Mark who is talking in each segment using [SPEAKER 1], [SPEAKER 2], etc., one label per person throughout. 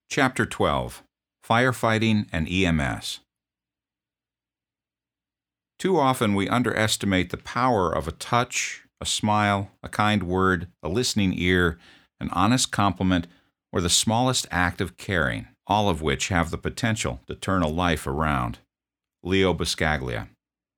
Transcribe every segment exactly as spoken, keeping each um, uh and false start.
[SPEAKER 1] Chapter twelve. Firefighting and E M S. Too often we underestimate the power of a touch, a smile, a kind word, a listening ear, an honest compliment, or the smallest act of caring, all of which have the potential to turn a life around. Leo Buscaglia.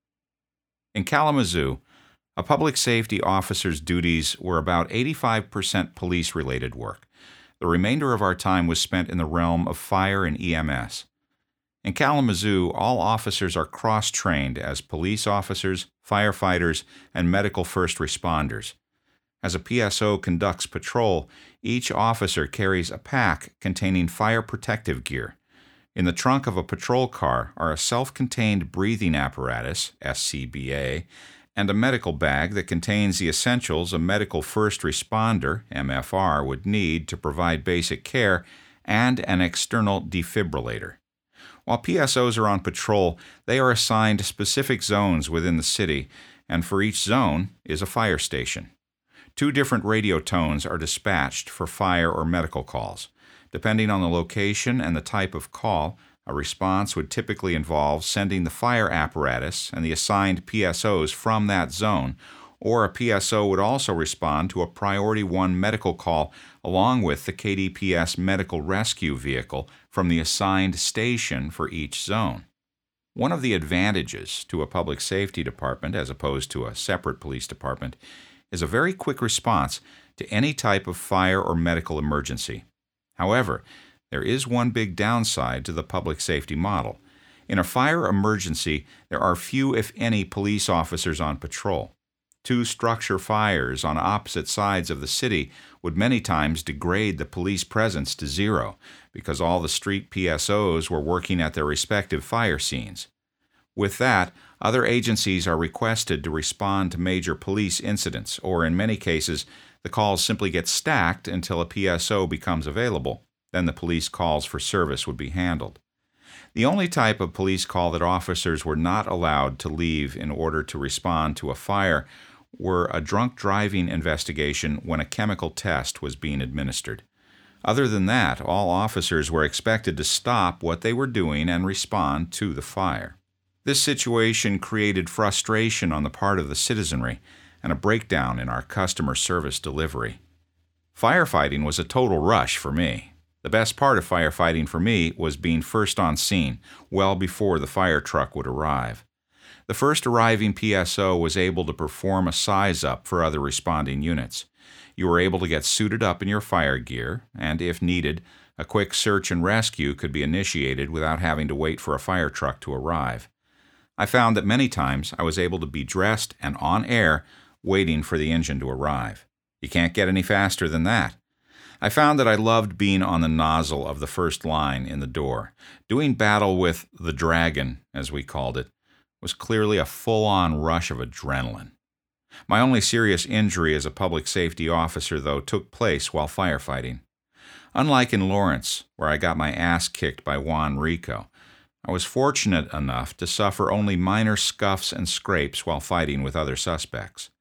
[SPEAKER 1] In Kalamazoo, a public safety officer's duties were about eighty-five percent police-related work. The remainder of our time was spent in the realm of fire and E M S. In Kalamazoo, all officers are cross-trained as police officers, firefighters, and medical first responders. As a P S O conducts patrol, each officer carries a pack containing fire protective gear. In the trunk of a patrol car are a self-contained breathing apparatus, S C B A, and a medical bag that contains the essentials a medical first responder, M F R, would need to provide basic care, and an external defibrillator. While P S Os are on patrol, they are assigned specific zones within the city, and for each zone is a fire station. Two different radio tones are dispatched for fire or medical calls. Depending on the location and the type of call, a response would typically involve sending the fire apparatus and the assigned P S Os from that zone, or a P S O would also respond to a Priority one medical call along with the K D P S medical rescue vehicle from the assigned station for each zone. One of the advantages to a public safety department as opposed to a separate police department is a very quick response to any type of fire or medical emergency. However, there is one big downside to the public safety model. In a fire emergency, there are few, if any, police officers on patrol. Two structure fires on opposite sides of the city would many times degrade the police presence to zero because all the street P S Os were working at their respective fire scenes. With that, other agencies are requested to respond to major police incidents, or in many cases, the calls simply get stacked until a P S O becomes available. Then the police calls for service would be handled. The only type of police call that officers were not allowed to leave in order to respond to a fire were a drunk driving investigation when a chemical test was being administered. Other than that, all officers were expected to stop what they were doing and respond to the fire. This situation created frustration on the part of the citizenry and a breakdown in our customer service delivery. Firefighting was a total rush for me. The best part of firefighting for me was being first on scene, well before the fire truck would arrive. The first arriving P S O was able to perform a size-up for other responding units. You were able to get suited up in your fire gear, and if needed, a quick search and rescue could be initiated without having to wait for a fire truck to arrive. I found that many times I was able to be dressed and on air waiting for the engine to arrive. You can't get any faster than that. I found that I loved being on the nozzle of the first line in the door. Doing battle with the dragon, as we called it, was clearly a full-on rush of adrenaline. My only serious injury as a public safety officer, though, took place while firefighting. Unlike in Lawrence, where I got my ass kicked by Juan Rico, I was fortunate enough to suffer only minor scuffs and scrapes while fighting with other suspects.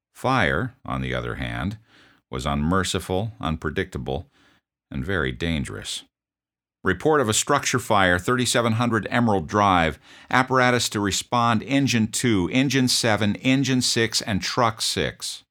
[SPEAKER 1] Fire, on the other hand, was unmerciful, unpredictable, and very dangerous. Report of a structure fire, thirty-seven hundred Emerald Drive. Apparatus to respond, Engine two, Engine seven, Engine six, and Truck six.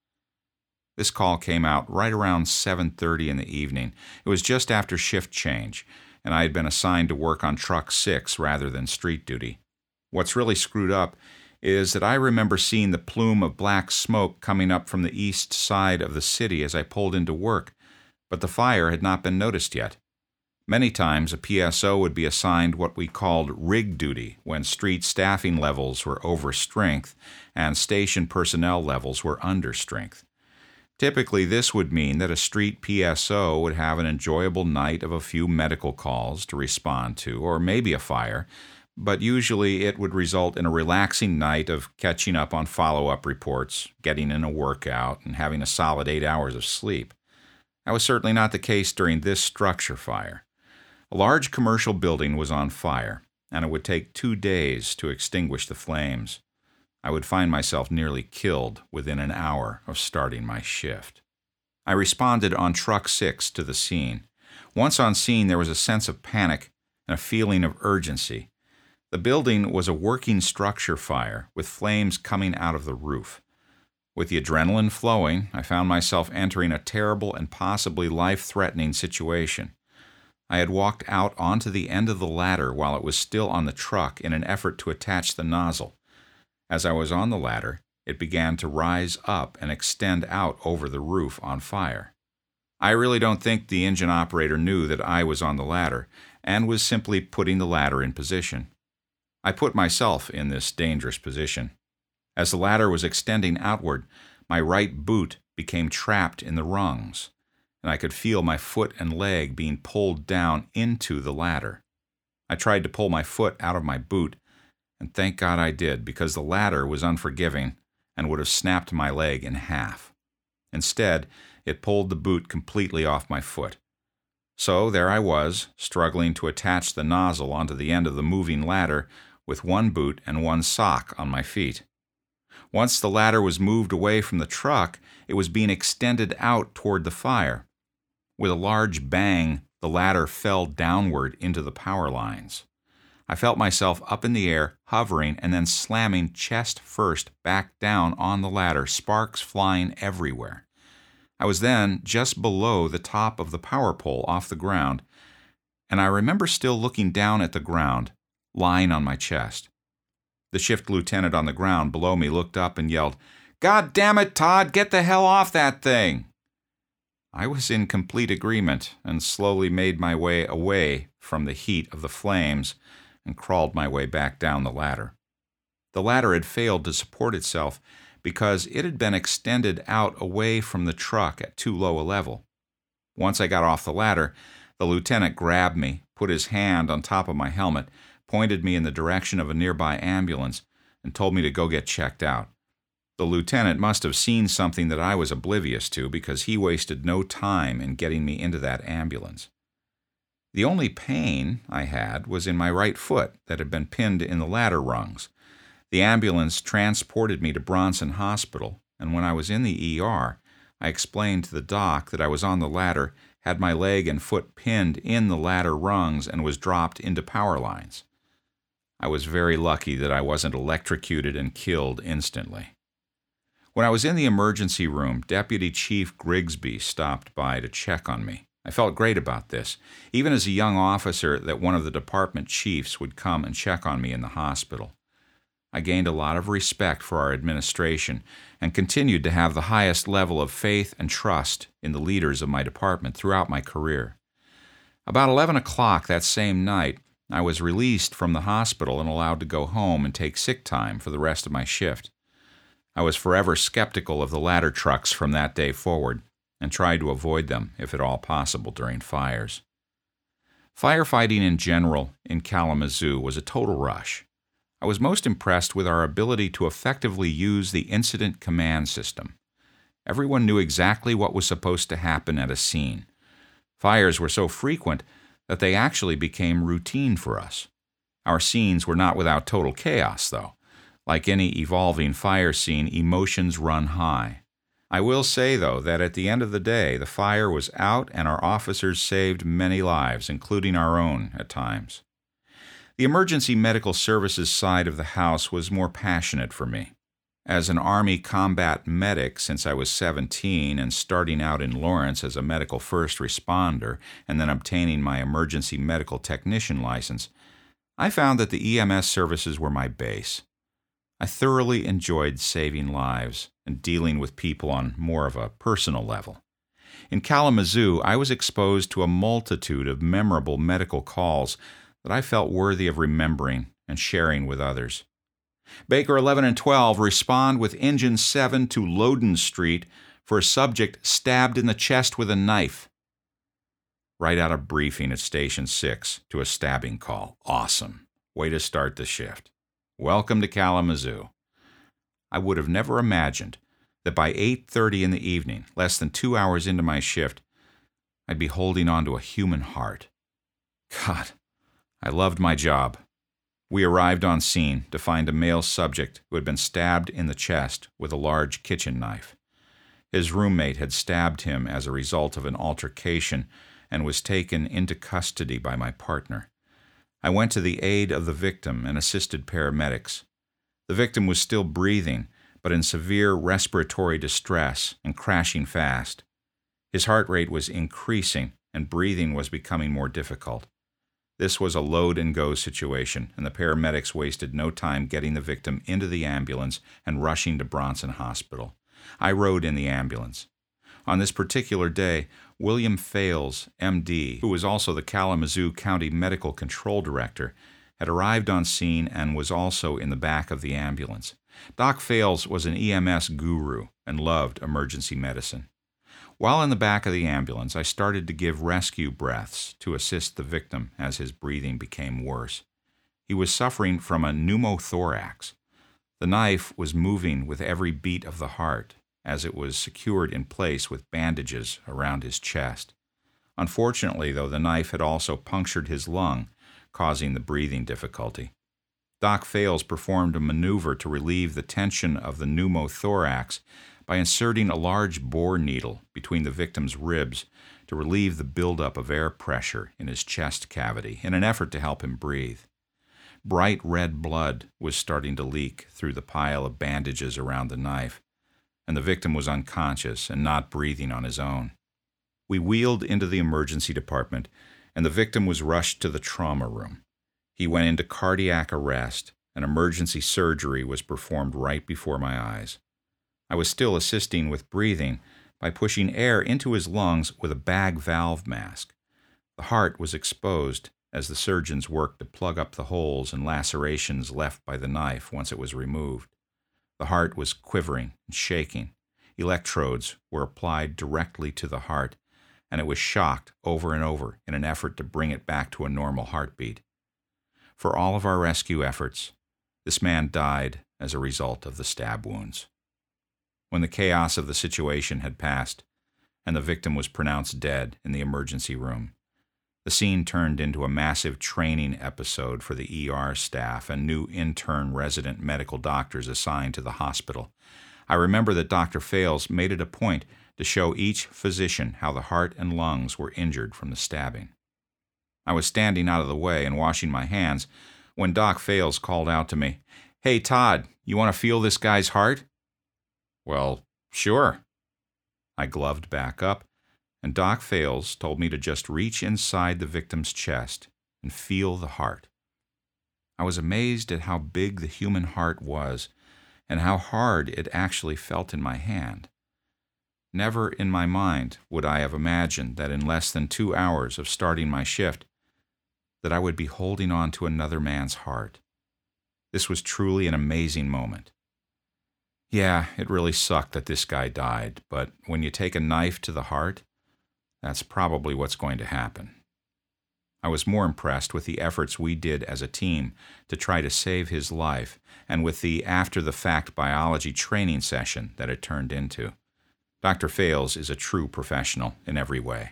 [SPEAKER 1] This call came out right around seven thirty in the evening. It was just after shift change, and I had been assigned to work on Truck six rather than street duty. What's really screwed up is that I remember seeing the plume of black smoke coming up from the east side of the city as I pulled into work, but the fire had not been noticed yet. Many times a P S O would be assigned what we called rig duty when street staffing levels were over strength and station personnel levels were under strength. Typically, this would mean that a street P S O would have an enjoyable night of a few medical calls to respond to, or maybe a fire, but usually it would result in a relaxing night of catching up on follow-up reports, getting in a workout, and having a solid eight hours of sleep. That was certainly not the case during this structure fire. A large commercial building was on fire, and it would take two days to extinguish the flames. I would find myself nearly killed within an hour of starting my shift. I responded on Truck six to the scene. Once on scene, there was a sense of panic and a feeling of urgency. The building was a working structure fire with flames coming out of the roof. With the adrenaline flowing, I found myself entering a terrible and possibly life-threatening situation. I had walked out onto the end of the ladder while it was still on the truck in an effort to attach the nozzle. As I was on the ladder, it began to rise up and extend out over the roof on fire. I really don't think the engine operator knew that I was on the ladder and was simply putting the ladder in position. I put myself in this dangerous position. As the ladder was extending outward, my right boot became trapped in the rungs, and I could feel my foot and leg being pulled down into the ladder. I tried to pull my foot out of my boot, and thank God I did, because the ladder was unforgiving and would have snapped my leg in half. Instead, it pulled the boot completely off my foot. So there I was, struggling to attach the nozzle onto the end of the moving ladder with one boot and one sock on my feet. Once the ladder was moved away from the truck, it was being extended out toward the fire. With a large bang, the ladder fell downward into the power lines. I felt myself up in the air, hovering, and then slamming chest first back down on the ladder, sparks flying everywhere. I was then just below the top of the power pole off the ground, and I remember still looking down at the ground, lying on my chest. The shift lieutenant on the ground below me looked up and yelled, "God damn it, Todd, get the hell off that thing!" I was in complete agreement and slowly made my way away from the heat of the flames and crawled my way back down the ladder. The ladder had failed to support itself because it had been extended out away from the truck at too low a level. Once I got off the ladder, the lieutenant grabbed me, put his hand on top of my helmet, pointed me in the direction of a nearby ambulance, and told me to go get checked out. The lieutenant must have seen something that I was oblivious to, because he wasted no time in getting me into that ambulance. The only pain I had was in my right foot that had been pinned in the ladder rungs. The ambulance transported me to Bronson Hospital, and when I was in the E R, I explained to the doc that I was on the ladder, had my leg and foot pinned in the ladder rungs, and was dropped into power lines. I was very lucky that I wasn't electrocuted and killed instantly. When I was in the emergency room, Deputy Chief Grigsby stopped by to check on me. I felt great about this, even as a young officer, that one of the department chiefs would come and check on me in the hospital. I gained a lot of respect for our administration and continued to have the highest level of faith and trust in the leaders of my department throughout my career. About eleven o'clock that same night, I was released from the hospital and allowed to go home and take sick time for the rest of my shift. I was forever skeptical of the ladder trucks from that day forward and tried to avoid them, if at all possible, during fires. Firefighting in general in Kalamazoo was a total rush. I was most impressed with our ability to effectively use the incident command system. Everyone knew exactly what was supposed to happen at a scene. Fires were so frequent that they actually became routine for us. Our scenes were not without total chaos, though. Like any evolving fire scene, emotions run high. I will say, though, that at the end of the day, the fire was out and our officers saved many lives, including our own at times. The emergency medical services side of the house was more passionate for me. As an Army combat medic since I was seventeen and starting out in Lawrence as a medical first responder and then obtaining my emergency medical technician license, I found that the E M S services were my base. I thoroughly enjoyed saving lives and dealing with people on more of a personal level. In Kalamazoo, I was exposed to a multitude of memorable medical calls that I felt worthy of remembering and sharing with others. Baker eleven and twelve respond with Engine seven to Loden Street for a subject stabbed in the chest with a knife. Right out of briefing at Station six to a stabbing call. Awesome. Way to start the shift. Welcome to Kalamazoo. I would have never imagined that by eight thirty in the evening, less than two hours into my shift, I'd be holding on to a human heart. God, I loved my job. We arrived on scene to find a male subject who had been stabbed in the chest with a large kitchen knife. His roommate had stabbed him as a result of an altercation, and was taken into custody by my partner. I went to the aid of the victim and assisted paramedics. The victim was still breathing, but in severe respiratory distress and crashing fast. His heart rate was increasing, and breathing was becoming more difficult. This was a load-and-go situation, and the paramedics wasted no time getting the victim into the ambulance and rushing to Bronson Hospital. I rode in the ambulance. On this particular day, William Fales, M D, who was also the Kalamazoo County Medical Control Director, had arrived on scene and was also in the back of the ambulance. Doc Fales was an E M S guru and loved emergency medicine. While in the back of the ambulance, I started to give rescue breaths to assist the victim as his breathing became worse. He was suffering from a pneumothorax. The knife was moving with every beat of the heart, as it was secured in place with bandages around his chest. Unfortunately, though, the knife had also punctured his lung, causing the breathing difficulty. Doc Fales performed a maneuver to relieve the tension of the pneumothorax by inserting a large bore needle between the victim's ribs to relieve the buildup of air pressure in his chest cavity in an effort to help him breathe. Bright red blood was starting to leak through the pile of bandages around the knife, and the victim was unconscious and not breathing on his own. We wheeled into the emergency department, and the victim was rushed to the trauma room. He went into cardiac arrest, and emergency surgery was performed right before my eyes. I was still assisting with breathing by pushing air into his lungs with a bag valve mask. The heart was exposed as the surgeons worked to plug up the holes and lacerations left by the knife once it was removed. The heart was quivering and shaking. Electrodes were applied directly to the heart, and it was shocked over and over in an effort to bring it back to a normal heartbeat. For all of our rescue efforts, this man died as a result of the stab wounds. When the chaos of the situation had passed, and the victim was pronounced dead in the emergency room, the scene turned into a massive training episode for the E R staff and new intern resident medical doctors assigned to the hospital. I remember that Doctor Fales made it a point to show each physician how the heart and lungs were injured from the stabbing. I was standing out of the way and washing my hands when Doc Fales called out to me, "Hey, Todd, you want to feel this guy's heart?" "Well, sure." I gloved back up, and Doc Fales told me to just reach inside the victim's chest and feel the heart. I was amazed at how big the human heart was and how hard it actually felt in my hand. Never in my mind would I have imagined that in less than two hours of starting my shift, that I would be holding on to another man's heart. This was truly an amazing moment. Yeah, it really sucked that this guy died, but when you take a knife to the heart, that's probably what's going to happen. I was more impressed with the efforts we did as a team to try to save his life and with the after-the-fact biology training session that it turned into. Doctor Fales is a true professional in every way.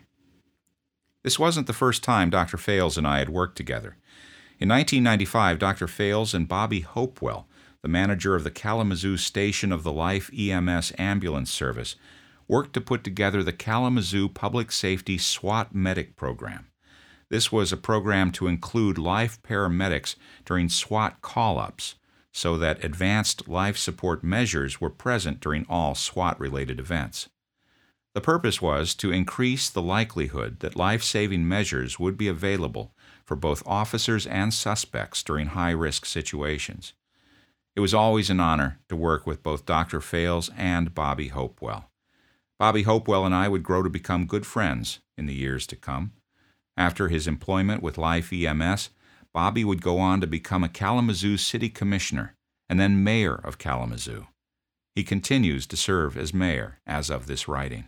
[SPEAKER 1] This wasn't the first time Doctor Fales and I had worked together. In nineteen ninety-five, Doctor Fales and Bobby Hopewell, the manager of the Kalamazoo Station of the Life E M S ambulance service, worked to put together the Kalamazoo Public Safety SWAT Medic program. This was a program to include life paramedics during SWAT call-ups so that advanced life support measures were present during all SWAT-related events. The purpose was to increase the likelihood that life-saving measures would be available for both officers and suspects during high-risk situations. It was always an honor to work with both Doctor Fales and Bobby Hopewell. Bobby Hopewell and I would grow to become good friends in the years to come. After his employment with Life E M S, Bobby would go on to become a Kalamazoo City Commissioner and then Mayor of Kalamazoo. He continues to serve as mayor as of this writing.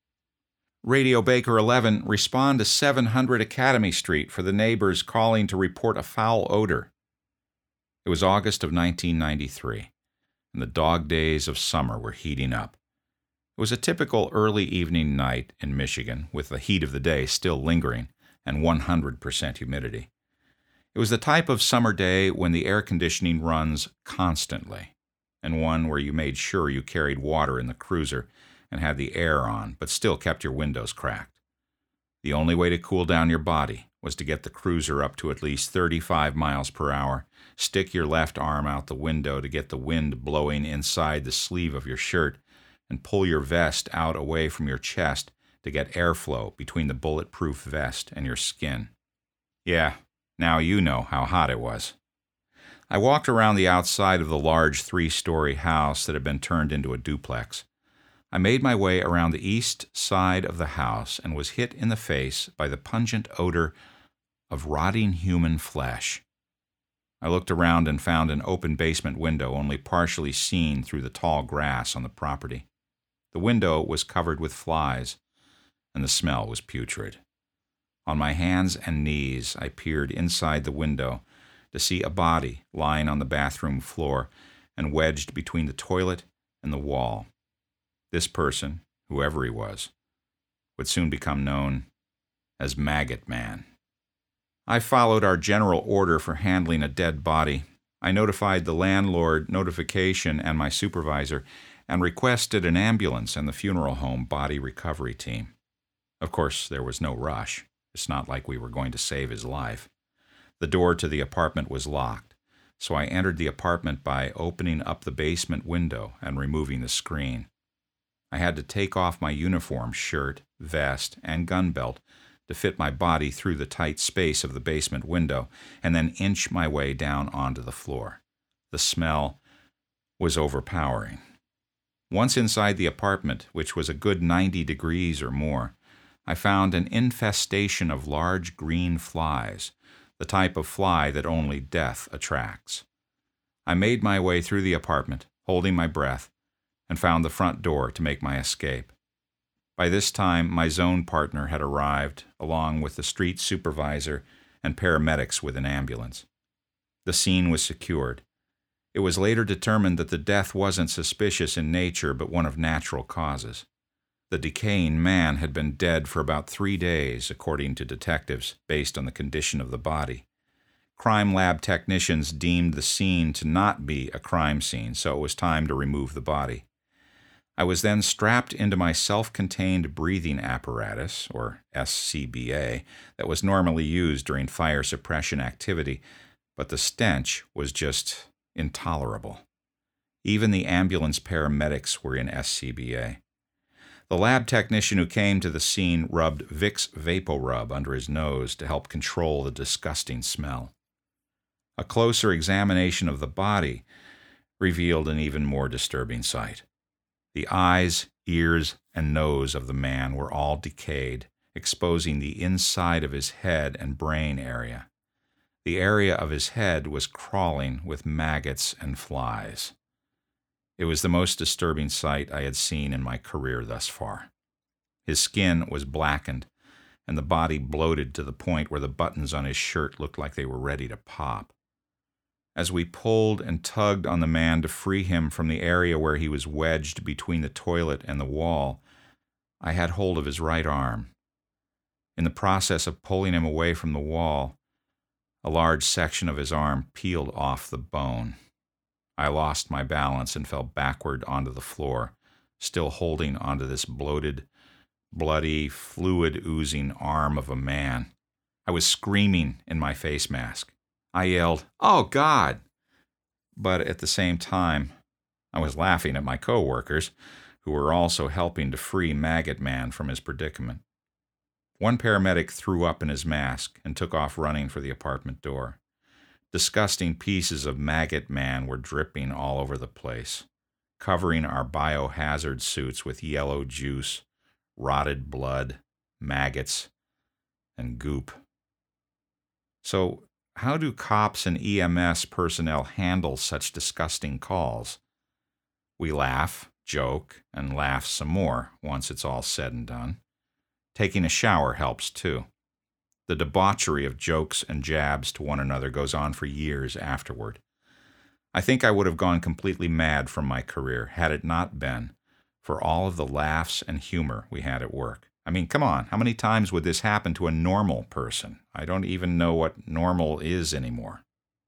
[SPEAKER 1] Radio Baker eleven, respond to seven hundred Academy Street for the neighbors calling to report a foul odor. It was August of nineteen ninety-three, and the dog days of summer were heating up. It was a typical early evening night in Michigan, with the heat of the day still lingering and one hundred percent humidity. It was the type of summer day when the air conditioning runs constantly, and one where you made sure you carried water in the cruiser and had the air on, but still kept your windows cracked. The only way to cool down your body was to get the cruiser up to at least thirty-five miles per hour, stick your left arm out the window to get the wind blowing inside the sleeve of your shirt, and pull your vest out away from your chest to get airflow between the bulletproof vest and your skin. Yeah, now you know how hot it was. I walked around the outside of the large three-story house that had been turned into a duplex. I made my way around the east side of the house and was hit in the face by the pungent odor of rotting human flesh. I looked around and found an open basement window only partially seen through the tall grass on the property. The window was covered with flies, and the smell was putrid. On my hands and knees, I peered inside the window to see a body lying on the bathroom floor and wedged between the toilet and the wall. This person, whoever he was, would soon become known as Maggot Man. I followed our general order for handling a dead body. I notified the landlord notification and my supervisor and requested an ambulance and the funeral home body recovery team. Of course, there was no rush. It's not like we were going to save his life. The door to the apartment was locked, so I entered the apartment by opening up the basement window and removing the screen. I had to take off my uniform, shirt, vest, and gun belt to fit my body through the tight space of the basement window and then inch my way down onto the floor. The smell was overpowering. Once inside the apartment, which was a good ninety degrees or more, I found an infestation of large green flies, the type of fly that only death attracts. I made my way through the apartment, holding my breath, and found the front door to make my escape. By this time, my zone partner had arrived, along with the street supervisor and paramedics with an ambulance. The scene was secured. It was later determined that the death wasn't suspicious in nature, but one of natural causes. The decaying man had been dead for about three days, according to detectives, based on the condition of the body. Crime lab technicians deemed the scene to not be a crime scene, so it was time to remove the body. I was then strapped into my self-contained breathing apparatus, or S C B A, that was normally used during fire suppression activity, but the stench was just intolerable. Even the ambulance paramedics were in S C B A. The lab technician who came to the scene rubbed Vicks VapoRub under his nose to help control the disgusting smell. A closer examination of the body revealed an even more disturbing sight. The eyes, ears, and nose of the man were all decayed, exposing the inside of his head and brain area. The area of his head was crawling with maggots and flies. It was the most disturbing sight I had seen in my career thus far. His skin was blackened, and the body bloated to the point where the buttons on his shirt looked like they were ready to pop. As we pulled and tugged on the man to free him from the area where he was wedged between the toilet and the wall, I had hold of his right arm. In the process of pulling him away from the wall, a large section of his arm peeled off the bone. I lost my balance and fell backward onto the floor, still holding onto this bloated, bloody, fluid-oozing arm of a man. I was screaming in my face mask. I yelled, "Oh, God!" But at the same time, I was laughing at my co-workers, who were also helping to free Maggot Man from his predicament. One paramedic threw up in his mask and took off running for the apartment door. Disgusting pieces of Maggot Man were dripping all over the place, covering our biohazard suits with yellow juice, rotted blood, maggots, and goop. So, how do cops and E M S personnel handle such disgusting calls? We laugh, joke, and laugh some more once it's all said and done. Taking a shower helps too. The debauchery of jokes and jabs to one another goes on for years afterward. I think I would have gone completely mad from my career had it not been for all of the laughs and humor we had at work. I mean, come on, how many times would this happen to a normal person? I don't even know what normal is anymore.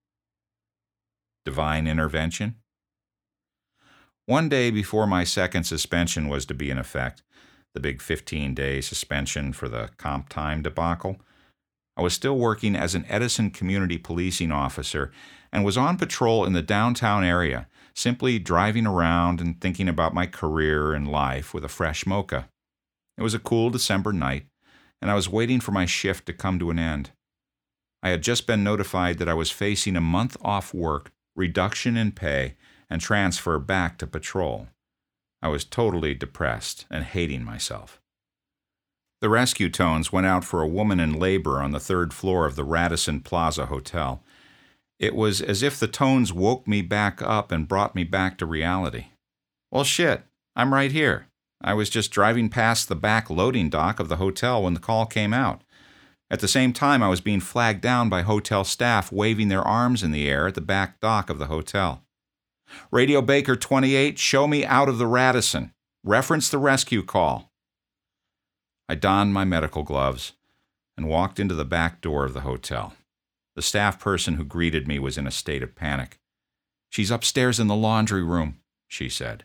[SPEAKER 1] Divine intervention? One day before my second suspension was to be in effect, the big fifteen-day suspension for the comp time debacle. I was still working as an Edison community policing officer and was on patrol in the downtown area, simply driving around and thinking about my career and life with a fresh mocha. It was a cool December night, and I was waiting for my shift to come to an end. I had just been notified that I was facing a month off work, reduction in pay, and transfer back to patrol. I was totally depressed and hating myself. The rescue tones went out for a woman in labor on the third floor of the Radisson Plaza Hotel. It was as if the tones woke me back up and brought me back to reality. Well, shit, I'm right here. I was just driving past the back loading dock of the hotel when the call came out. At the same time, I was being flagged down by hotel staff waving their arms in the air at the back dock of the hotel. Radio Baker twenty-eight, show me out of the Radisson. Reference the rescue call. I donned my medical gloves and walked into the back door of the hotel. The staff person who greeted me was in a state of panic. "She's upstairs in the laundry room," she said.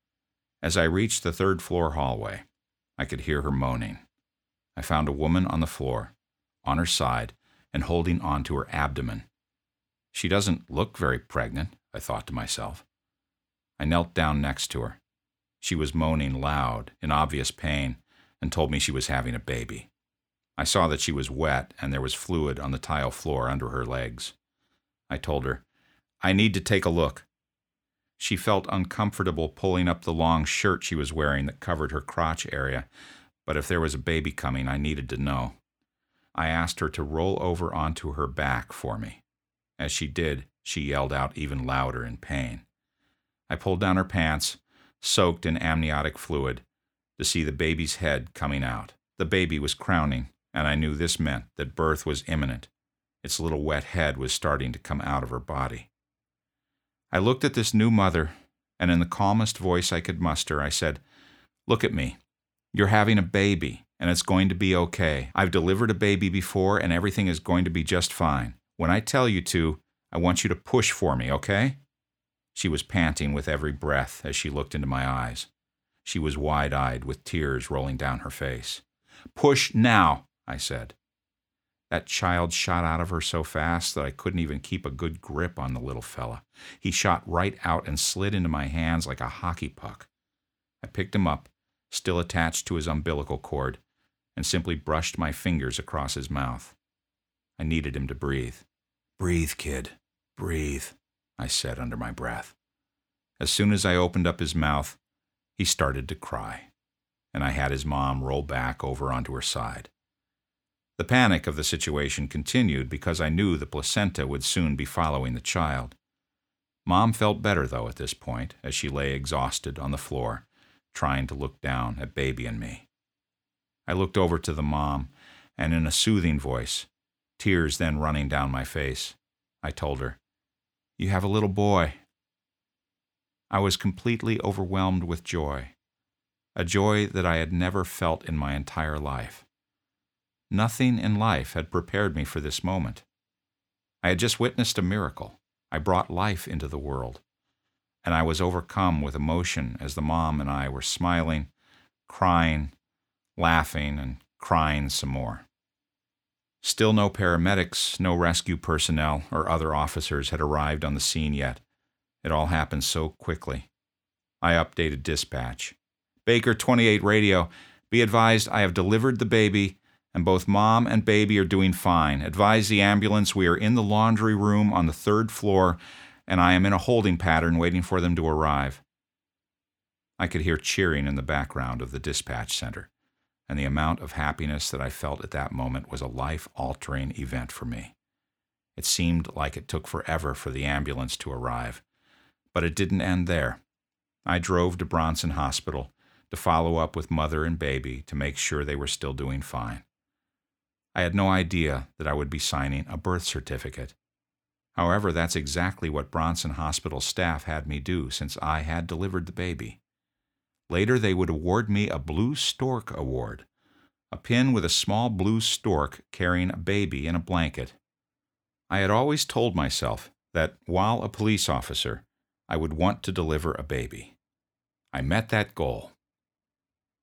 [SPEAKER 1] As I reached the third floor hallway, I could hear her moaning. I found a woman on the floor, on her side, and holding onto her abdomen. She doesn't look very pregnant, I thought to myself. I knelt down next to her. She was moaning loud, in obvious pain, and told me she was having a baby. I saw that she was wet and there was fluid on the tile floor under her legs. I told her, "I need to take a look." She felt uncomfortable pulling up the long shirt she was wearing that covered her crotch area, but if there was a baby coming, I needed to know. I asked her to roll over onto her back for me. As she did, she yelled out even louder in pain. I pulled down her pants, soaked in amniotic fluid, to see the baby's head coming out. The baby was crowning, and I knew this meant that birth was imminent. Its little wet head was starting to come out of her body. I looked at this new mother, and in the calmest voice I could muster, I said, "Look at me. You're having a baby, and it's going to be okay. I've delivered a baby before, and everything is going to be just fine. When I tell you to, I want you to push for me, okay?" She was panting with every breath as she looked into my eyes. She was wide-eyed with tears rolling down her face. "Push now," I said. That child shot out of her so fast that I couldn't even keep a good grip on the little fella. He shot right out and slid into my hands like a hockey puck. I picked him up, still attached to his umbilical cord, and simply brushed my fingers across his mouth. I needed him to breathe. "Breathe, kid, breathe," I said under my breath. As soon as I opened up his mouth, he started to cry, and I had his mom roll back over onto her side. The panic of the situation continued because I knew the placenta would soon be following the child. Mom felt better, though, at this point, as she lay exhausted on the floor, trying to look down at baby and me. I looked over to the mom, and in a soothing voice, tears then running down my face, I told her, "You have a little boy." I was completely overwhelmed with joy, a joy that I had never felt in my entire life. Nothing in life had prepared me for this moment. I had just witnessed a miracle. I brought life into the world, and I was overcome with emotion as the mom and I were smiling, crying, laughing, and crying some more. Still no paramedics, no rescue personnel, or other officers had arrived on the scene yet. It all happened so quickly. I updated dispatch. "Baker twenty-eight radio, be advised I have delivered the baby, and both mom and baby are doing fine. Advise the ambulance we are in the laundry room on the third floor, and I am in a holding pattern waiting for them to arrive." I could hear cheering in the background of the dispatch center, and the amount of happiness that I felt at that moment was a life-altering event for me. It seemed like it took forever for the ambulance to arrive, but it didn't end there. I drove to Bronson Hospital to follow up with mother and baby to make sure they were still doing fine. I had no idea that I would be signing a birth certificate. However, that's exactly what Bronson Hospital staff had me do since I had delivered the baby. Later, they would award me a Blue Stork Award, a pin with a small blue stork carrying a baby in a blanket. I had always told myself that while a police officer, I would want to deliver a baby. I met that goal.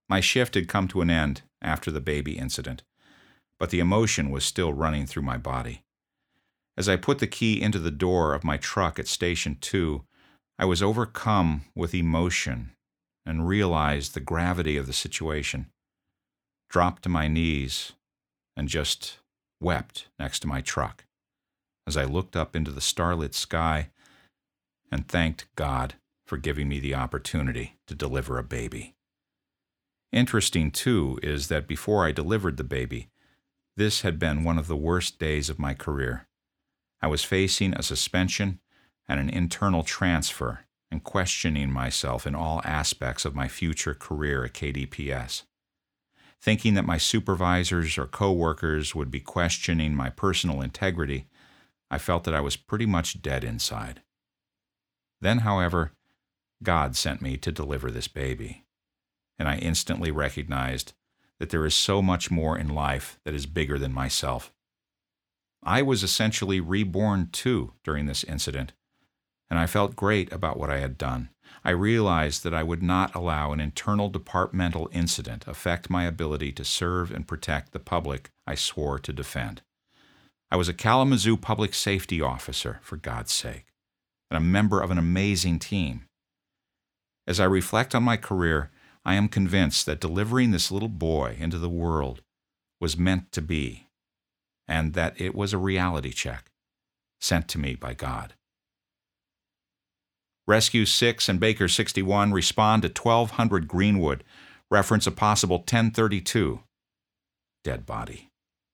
[SPEAKER 1] My shift had come to an end after the baby incident, but the emotion was still running through my body. As I put the key into the door of my truck at Station two, I was overcome with emotion and realized the gravity of the situation, dropped to my knees, and just wept next to my truck as I looked up into the starlit sky and thanked God for giving me the opportunity to deliver a baby. Interesting, too, is that before I delivered the baby, this had been one of the worst days of my career. I was facing a suspension and an internal transfer and questioning myself in all aspects of my future career at K D P S. Thinking that my supervisors or coworkers would be questioning my personal integrity, I felt that I was pretty much dead inside. Then, however, God sent me to deliver this baby, and I instantly recognized that there is so much more in life that is bigger than myself. I was essentially reborn too during this incident, and I felt great about what I had done. I realized that I would not allow an internal departmental incident affect my ability to serve and protect the public I swore to defend. I was a Kalamazoo public safety officer, for God's sake, and a member of an amazing team. As I reflect on my career, I am convinced that delivering this little boy into the world was meant to be, and that it was a reality check sent to me by God. Rescue six and Baker sixty-one respond to twelve hundred Greenwood, reference a possible ten thirty-two. Dead body.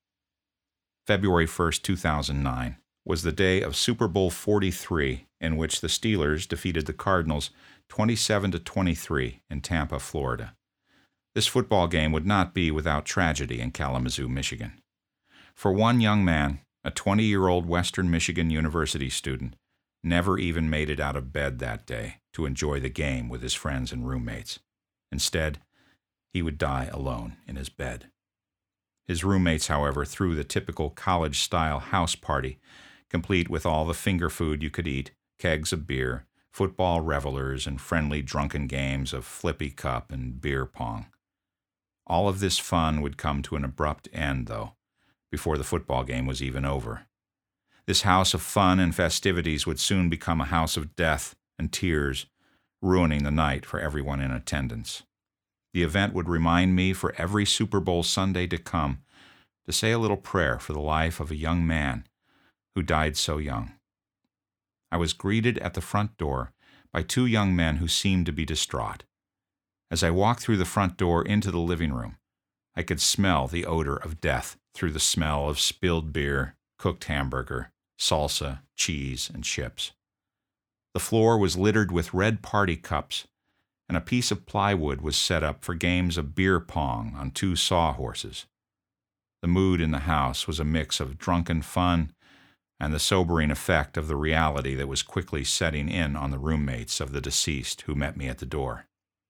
[SPEAKER 1] February first, two thousand nine, was the day of Super Bowl forty-three, in which the Steelers defeated the Cardinals twenty-seven to twenty-three in Tampa, Florida. This football game would not be without tragedy in Kalamazoo, Michigan. For one young man, a twenty-year-old Western Michigan University student, never even made it out of bed that day to enjoy the game with his friends and roommates. Instead, he would die alone in his bed. His roommates, however, threw the typical college-style house party, complete with all the finger food you could eat, kegs of beer, football revelers, and friendly drunken games of flippy cup and beer pong. All of this fun would come to an abrupt end, though, before the football game was even over. This house of fun and festivities would soon become a house of death and tears, ruining the night for everyone in attendance. The event would remind me for every Super Bowl Sunday to come to say a little prayer for the life of a young man who died so young. I was greeted at the front door by two young men who seemed to be distraught. As I walked through the front door into the living room, I could smell the odor of death through the smell of spilled beer, cooked hamburger, salsa, cheese, and chips. The floor was littered with red party cups, and a piece of plywood was set up for games of beer pong on two sawhorses. The mood in the house was a mix of drunken fun and the sobering effect of the reality that was quickly setting in on the roommates of the deceased who met me at the door.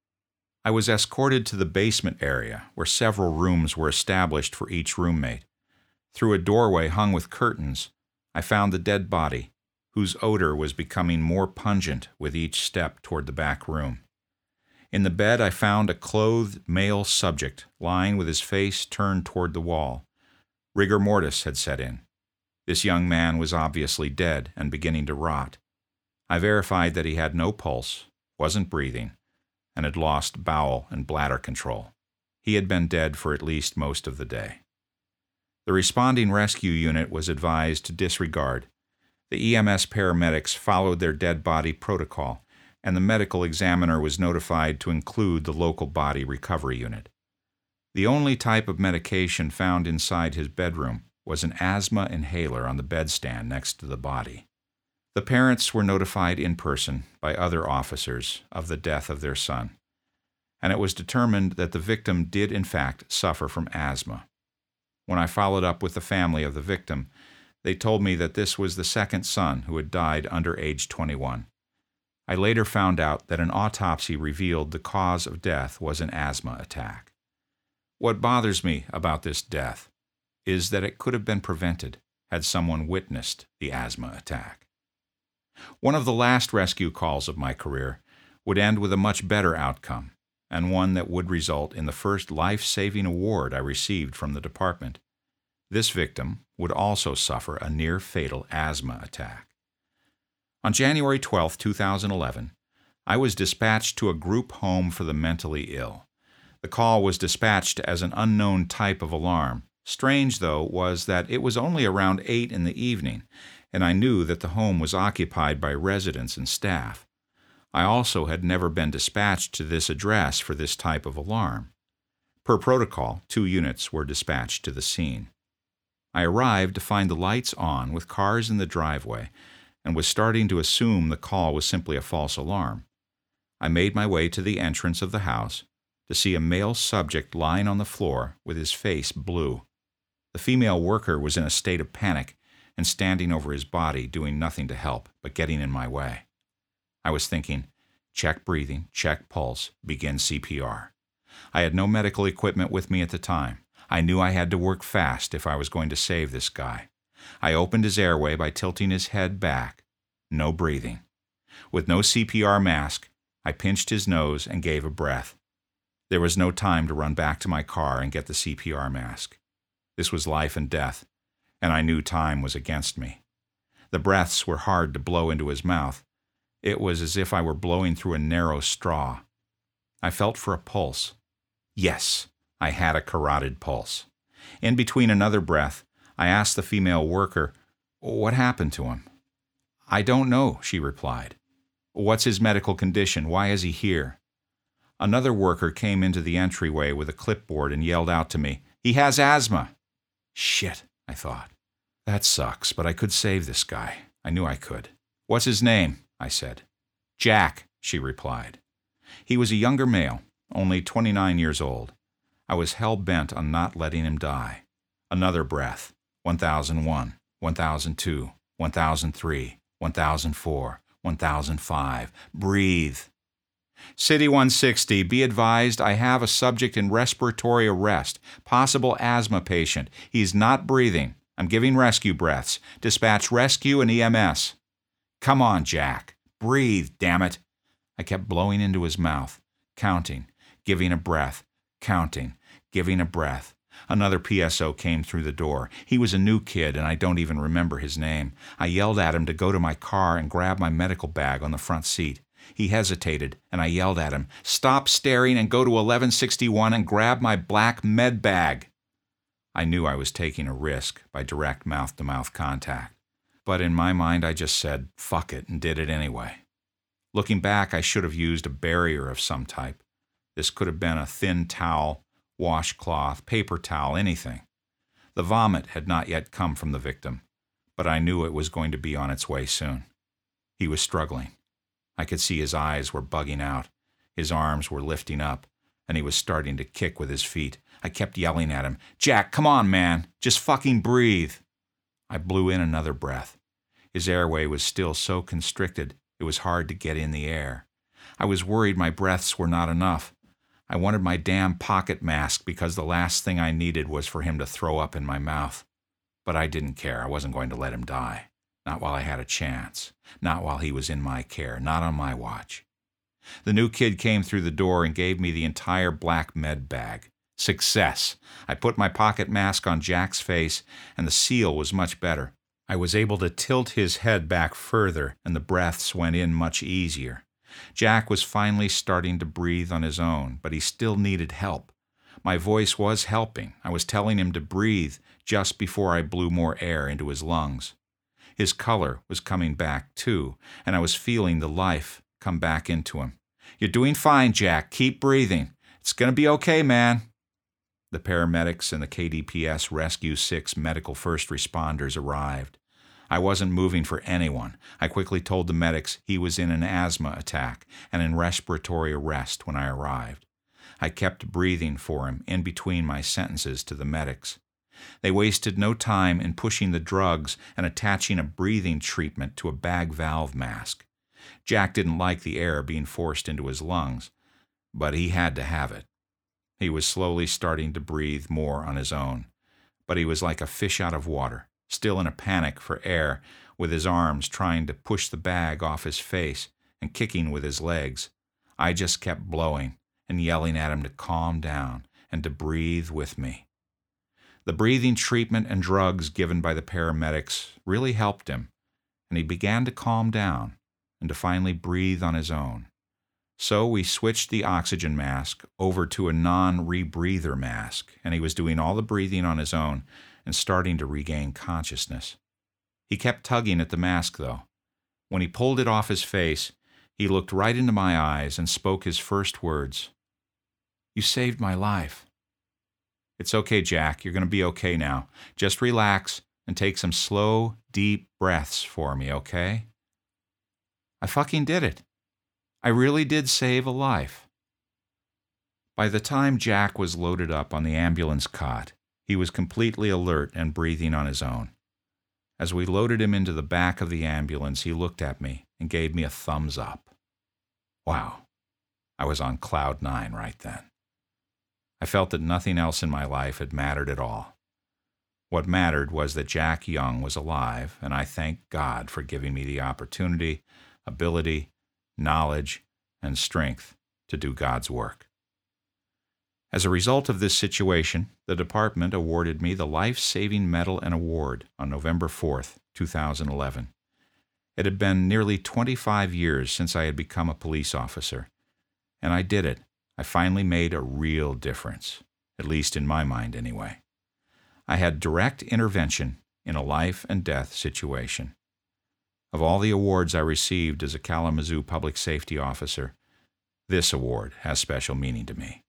[SPEAKER 1] I was escorted to the basement area, where several rooms were established for each roommate. Through a doorway hung with curtains, I found the dead body, whose odor was becoming more pungent with each step toward the back room. In the bed I found a clothed male subject lying with his face turned toward the wall. Rigor mortis had set in. This young man was obviously dead and beginning to rot. I verified that he had no pulse, wasn't breathing, and had lost bowel and bladder control. He had been dead for at least most of the day. The responding rescue unit was advised to disregard. The E M S paramedics followed their dead body protocol, and the medical examiner was notified to include the local body recovery unit. The only type of medication found inside his bedroom was an asthma inhaler on the bedstand next to the body. The parents were notified in person by other officers of the death of their son, and it was determined that the victim did in fact suffer from asthma. When I followed up with the family of the victim, they told me that this was the second son who had died under age twenty-one. I later found out that an autopsy revealed the cause of death was an asthma attack. What bothers me about this death is that it could have been prevented had someone witnessed the asthma attack. One of the last rescue calls of my career would end with a much better outcome, and one that would result in the first life-saving award I received from the department. This victim would also suffer a near-fatal asthma attack. On January twelfth, two thousand eleven, I was dispatched to a group home for the mentally ill. The call was dispatched as an unknown type of alarm. Strange, though, was that it was only around eight in the evening, and I knew that the home was occupied by residents and staff. I also had never been dispatched to this address for this type of alarm. Per protocol, two units were dispatched to the scene. I arrived to find the lights on with cars in the driveway and was starting to assume the call was simply a false alarm. I made my way to the entrance of the house to see a male subject lying on the floor with his face blue. The female worker was in a state of panic and standing over his body, doing nothing to help but getting in my way. I was thinking, check breathing, check pulse, begin C P R. I had no medical equipment with me at the time. I knew I had to work fast if I was going to save this guy. I opened his airway by tilting his head back. No breathing. With no C P R mask, I pinched his nose and gave a breath. There was no time to run back to my car and get the C P R mask. This was life and death, and I knew time was against me. The breaths were hard to blow into his mouth. It was as if I were blowing through a narrow straw. I felt for a pulse. Yes, I had a carotid pulse. In between another breath, I asked the female worker, "What happened to him?" "I don't know," she replied. "What's his medical condition? Why is he here?" Another worker came into the entryway with a clipboard and yelled out to me, "He has asthma." Shit, I thought. That sucks, but I could save this guy. I knew I could. "What's his name?" I said. "Jack," she replied. He was a younger male, only twenty-nine years old. I was hell-bent on not letting him die. Another breath. one thousand one, one thousand two, one thousand three, one thousand four, one thousand five. Breathe. City one sixty, be advised I have a subject in respiratory arrest, possible asthma patient. He's not breathing. I'm giving rescue breaths. Dispatch rescue and E M S. Come on, Jack. Breathe, damn it. I kept blowing into his mouth, counting, giving a breath, counting, giving a breath. Another P S O came through the door. He was a new kid, and I don't even remember his name. I yelled at him to go to my car and grab my medical bag on the front seat. He hesitated, and I yelled at him, "Stop staring and go to eleven sixty-one and grab my black med bag." I knew I was taking a risk by direct mouth-to-mouth contact, but in my mind I just said, fuck it, and did it anyway. Looking back, I should have used a barrier of some type. This could have been a thin towel, washcloth, paper towel, anything. The vomit had not yet come from the victim, but I knew it was going to be on its way soon. He was struggling. I could see his eyes were bugging out. His arms were lifting up, and he was starting to kick with his feet. I kept yelling at him, "Jack, come on, man. Just fucking breathe." I blew in another breath. His airway was still so constricted, it was hard to get in the air. I was worried my breaths were not enough. I wanted my damn pocket mask because the last thing I needed was for him to throw up in my mouth. But I didn't care. I wasn't going to let him die. Not while I had a chance. Not while he was in my care. Not on my watch. The new kid came through the door and gave me the entire black med bag. Success! I put my pocket mask on Jack's face, and the seal was much better. I was able to tilt his head back further, and the breaths went in much easier. Jack was finally starting to breathe on his own, but he still needed help. My voice was helping. I was telling him to breathe just before I blew more air into his lungs. His color was coming back, too, and I was feeling the life come back into him. "You're doing fine, Jack. Keep breathing. It's going to be okay, man." The paramedics and the K D P S Rescue six medical first responders arrived. I wasn't moving for anyone. I quickly told the medics he was in an asthma attack and in respiratory arrest when I arrived. I kept breathing for him in between my sentences to the medics. They wasted no time in pushing the drugs and attaching a breathing treatment to a bag valve mask. Jack didn't like the air being forced into his lungs, but he had to have it. He was slowly starting to breathe more on his own, but he was like a fish out of water, still in a panic for air, with his arms trying to push the bag off his face and kicking with his legs. I just kept blowing, and yelling at him to calm down and to breathe with me. The breathing treatment and drugs given by the paramedics really helped him, and he began to calm down and to finally breathe on his own. So we switched the oxygen mask over to a non-rebreather mask, and he was doing all the breathing on his own and starting to regain consciousness. He kept tugging at the mask, though. When he pulled it off his face, he looked right into my eyes and spoke his first words. "You saved my life." "It's okay, Jack. You're going to be okay now. Just relax and take some slow, deep breaths for me, okay?" I fucking did it. I really did save a life. By the time Jack was loaded up on the ambulance cot, he was completely alert and breathing on his own. As we loaded him into the back of the ambulance, he looked at me and gave me a thumbs up. Wow, I was on cloud nine right then. I felt that nothing else in my life had mattered at all. What mattered was that Jack Young was alive, and I thank God for giving me the opportunity, ability, knowledge, and strength to do God's work. As a result of this situation, the department awarded me the Life-Saving Medal and Award on November fourth, two thousand eleven. It had been nearly twenty-five years since I had become a police officer, and I did it. I finally made a real difference, at least in my mind anyway. I had direct intervention in a life and death situation. Of all the awards I received as a Kalamazoo public safety officer, this award has special meaning to me.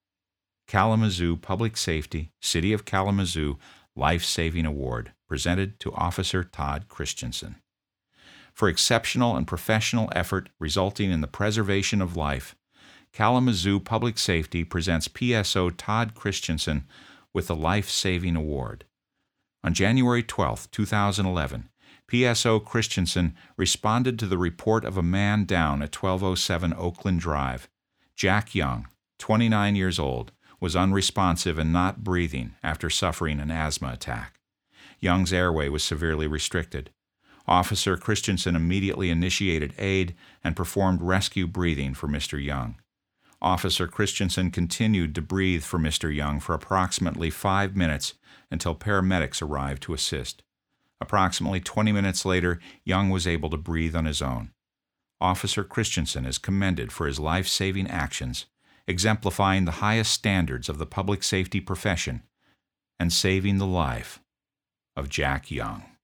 [SPEAKER 1] Kalamazoo Public Safety, City of Kalamazoo Life-Saving Award, presented to Officer Todd Christensen. For exceptional and professional effort resulting in the preservation of life, Kalamazoo Public Safety presents P S O Todd Christensen with the Life-Saving Award. On January twelfth, two thousand eleven, P S O Christensen responded to the report of a man down at twelve oh seven Oakland Drive. Jack Young, twenty-nine years old, was unresponsive and not breathing after suffering an asthma attack. Young's airway was severely restricted. Officer Christensen immediately initiated aid and performed rescue breathing for Mister Young. Officer Christensen continued to breathe for Mister Young for approximately five minutes until paramedics arrived to assist. Approximately twenty minutes later, Young was able to breathe on his own. Officer Christensen is commended for his life-saving actions, exemplifying the highest standards of the public safety profession and saving the life of Jack Young.